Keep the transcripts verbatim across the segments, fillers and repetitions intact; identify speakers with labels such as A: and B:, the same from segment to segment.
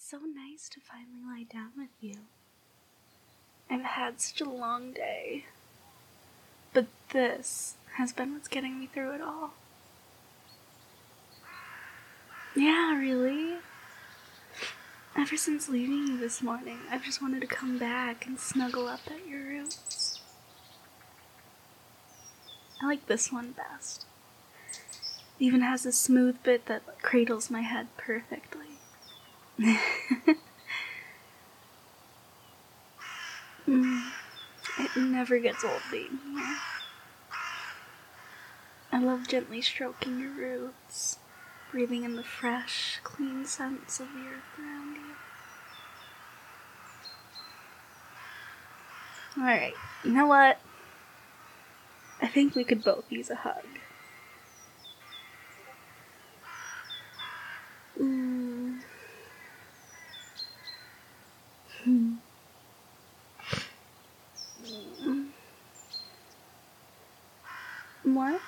A: so nice to finally lie down with you. I've had such a long day, but this has been what's getting me through it all. Yeah, really? Ever since leaving you this morning, I've just wanted to come back and snuggle up at your roots. I like this one best. It even has a smooth bit that cradles my head perfectly. mm, it never gets old being here. I love gently stroking your roots, breathing in the fresh, clean scents of the earth around you. Alright, you know what? I think we could both use a hug. Mm. Hmm. Mm. What?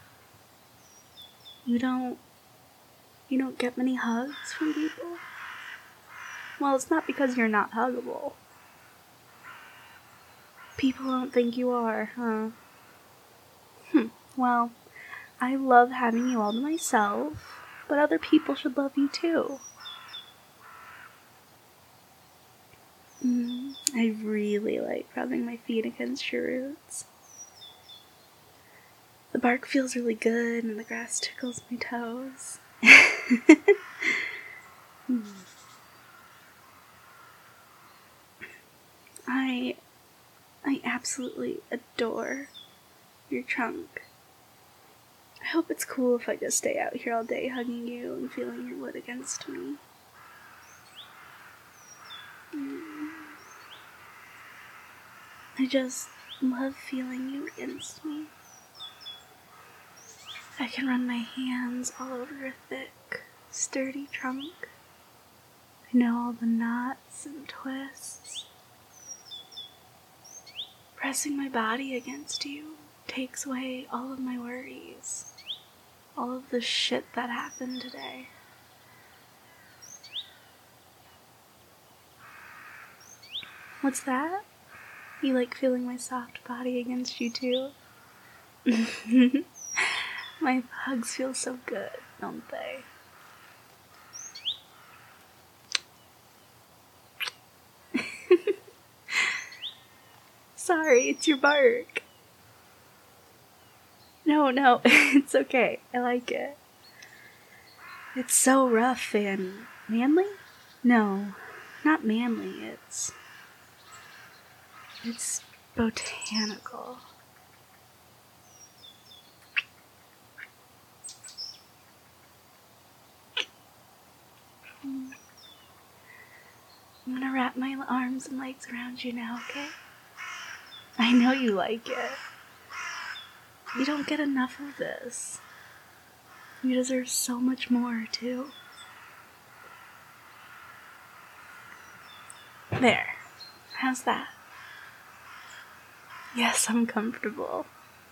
A: You don't... You don't get many hugs from people? Well, it's not because you're not huggable. People don't think you are, huh? Hmm. Well, I love having you all to myself, but other people should love you too. Mm, I really like rubbing my feet against your roots. The bark feels really good and the grass tickles my toes. mm. I, I absolutely adore your trunk. I hope it's cool if I just stay out here all day hugging you and feeling your wood against me. Mm. I just love feeling you against me. I can run my hands all over your thick, sturdy trunk. I know all the knots and twists. Pressing my body against you takes away all of my worries. All of the shit that happened today. What's that? You like feeling my soft body against you too? My hugs feel so good, don't they? Sorry, it's your bark. No, no, it's okay. I like it. It's so rough and manly? No, not manly. It's... It's botanical. I'm gonna wrap my arms and legs around you now, okay? I know you like it. You don't get enough of this. You deserve so much more, too. There. How's that? Yes, I'm comfortable.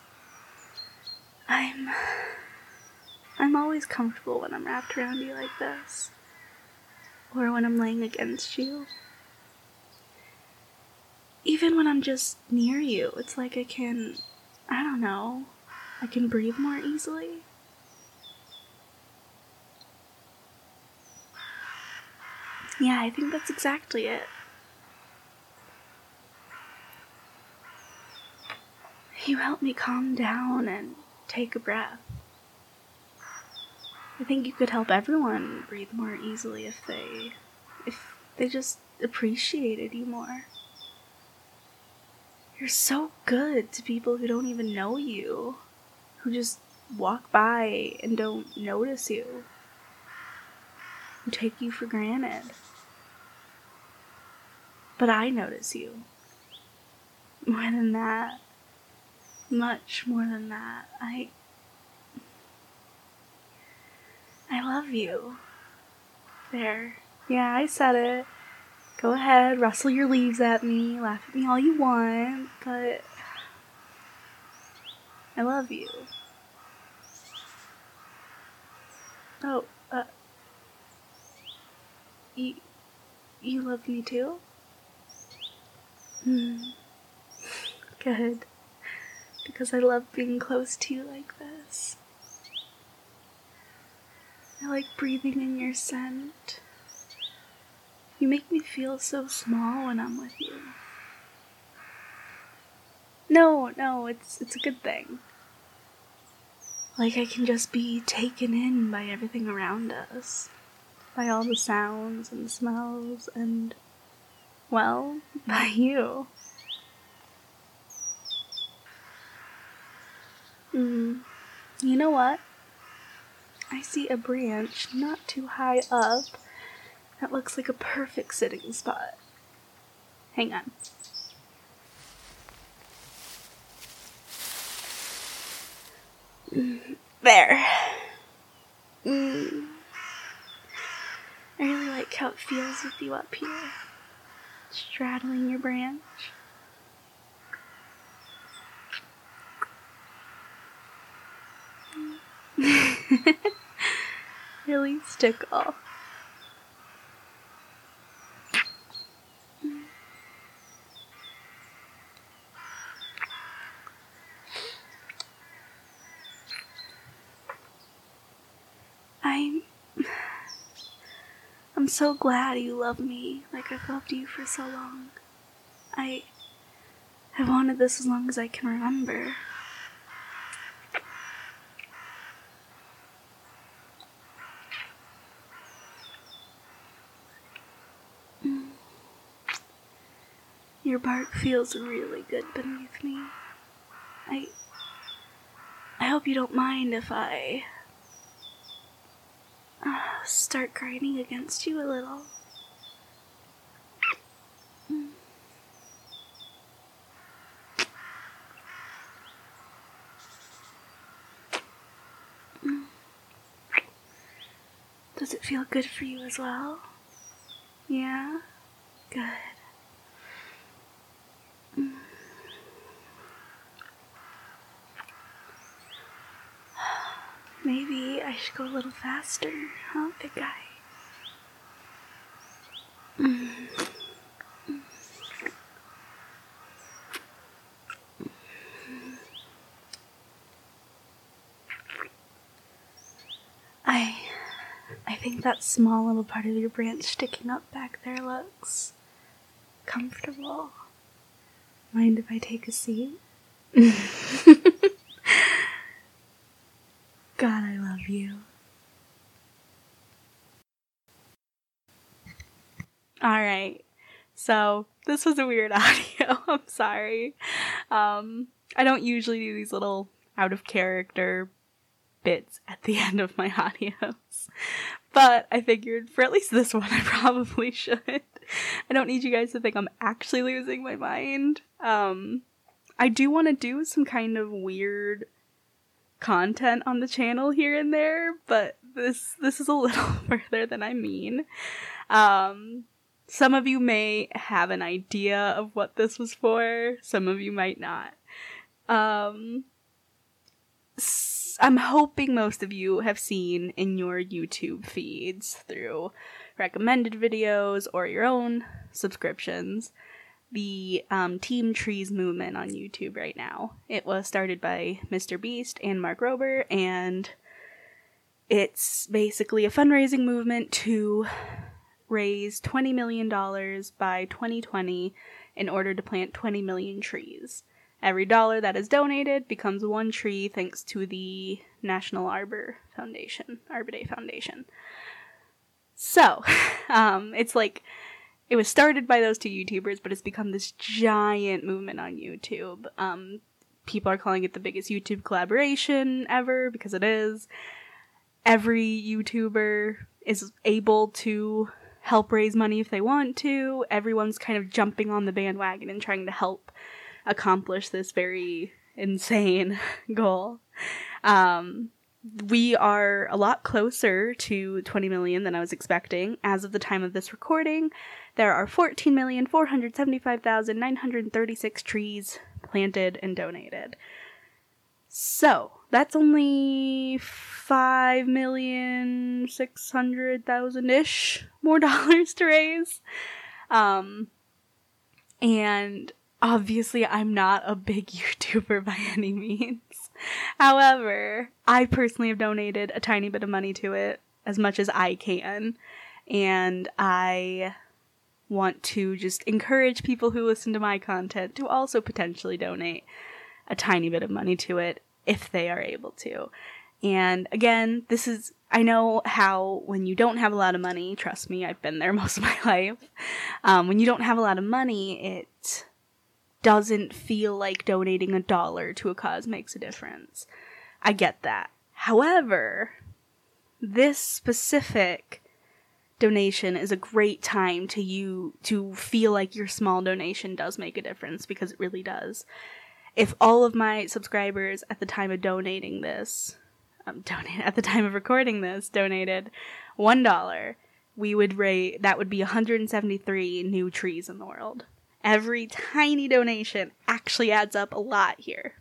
A: I'm... I'm always comfortable when I'm wrapped around you like this. Or when I'm laying against you. Even when I'm just near you, it's like I can... I don't know. I can breathe more easily. Yeah, I think that's exactly it. You help me calm down and take a breath. I think you could help everyone breathe more easily if they... if they just appreciated you more. You're so good to people who don't even know you. Who just walk by and don't notice you. Who take you for granted. But I notice you. More than that. Much more than that. I... I love you. There. Yeah, I said it. Go ahead, rustle your leaves at me, laugh at me all you want, but... I love you. Oh, uh... You... you love me too? Mm. Good. Because I love being close to you like this. I like breathing in your scent. You make me feel so small when I'm with you. No, no, it's it's a good thing. Like I can just be taken in by everything around us. By all the sounds and smells and, well, by you. Mm. You know what? I see a branch not too high up that looks like a perfect sitting spot. Hang on. Mm, there. Mm. I really like how it feels with you up here, straddling your branch. Really tickle. I'm... I'm so glad you love me like I've loved you for so long. I... I've wanted this as long as I can remember. Mm. Your bark feels really good beneath me. I... I hope you don't mind if I... Uh, start grinding against you a little. Mm. Mm. Does it feel good for you as well? Yeah? Good. Mm. Maybe I should go a little faster, huh, big guy? Mm. I... I think that small little part of your branch sticking up back there looks... comfortable. Mind if I take a seat? God, I love you. Alright, so this was a weird audio. I'm sorry. Um, I don't usually do these little out of character bits at the end of my audios, but I figured for at least this one I probably should. I don't need you guys to think I'm actually losing my mind. Um, I do want to do some kind of weird content on the channel here and there, but this this is a little further than I mean. Um, some of you may have an idea of what this was for, some of you might not. Um, s- I'm hoping most of you have seen in your YouTube feeds through recommended videos or your own subscriptions the um, Team Trees movement on YouTube right now. It was started by Mister Beast and Mark Rober, and it's basically a fundraising movement to raise twenty million dollars by twenty twenty in order to plant twenty million trees. Every dollar that is donated becomes one tree thanks to the National Arbor Foundation, Arbor Day Foundation. So, um, it's like, it was started by those two YouTubers, but it's become this giant movement on YouTube. Um, people are calling it the biggest YouTube collaboration ever, because it is. Every YouTuber is able to help raise money if they want to. Everyone's kind of jumping on the bandwagon and trying to help accomplish this very insane goal. Um, we are a lot closer to twenty million than I was expecting. As of the time of this recording, there are fourteen million four hundred seventy-five thousand nine hundred thirty-six trees planted and donated. So, that's only five million six hundred thousand ish more dollars to raise. Um, and obviously I'm not a big YouTuber by any means. However, I personally have donated a tiny bit of money to it, as much as I can. And I want to just encourage people who listen to my content to also potentially donate a tiny bit of money to it if they are able to. And again, this is, I know how when you don't have a lot of money, trust me, I've been there most of my life. Um, when you don't have a lot of money, it doesn't feel like donating a dollar to a cause makes a difference. I get that. However, this specific donation is a great time to you to feel like your small donation does make a difference, because it really does. If all of my subscribers at the time of donating this, um, donate at the time of recording this, donated one dollar, we would rate that would be one hundred seventy-three new trees in the world. Every tiny donation actually adds up a lot here.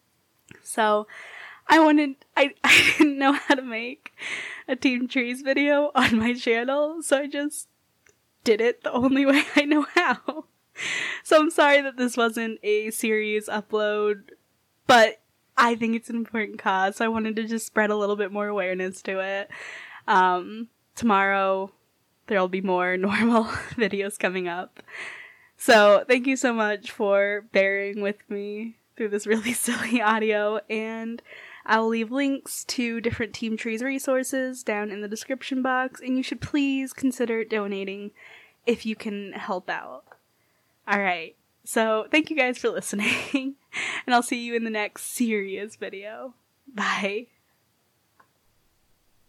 A: So I wanted, I, I didn't know how to make a Team Trees video on my channel, so I just did it the only way I know how. So I'm sorry that this wasn't a series upload, but I think it's an important cause, so I wanted to just spread a little bit more awareness to it. Um, tomorrow, there'll be more normal videos coming up. So thank you so much for bearing with me through this really silly audio, and I'll leave links to different Team Trees resources down in the description box, and you should please consider donating if you can help out. Alright, so thank you guys for listening, and I'll see you in the next serious video. Bye.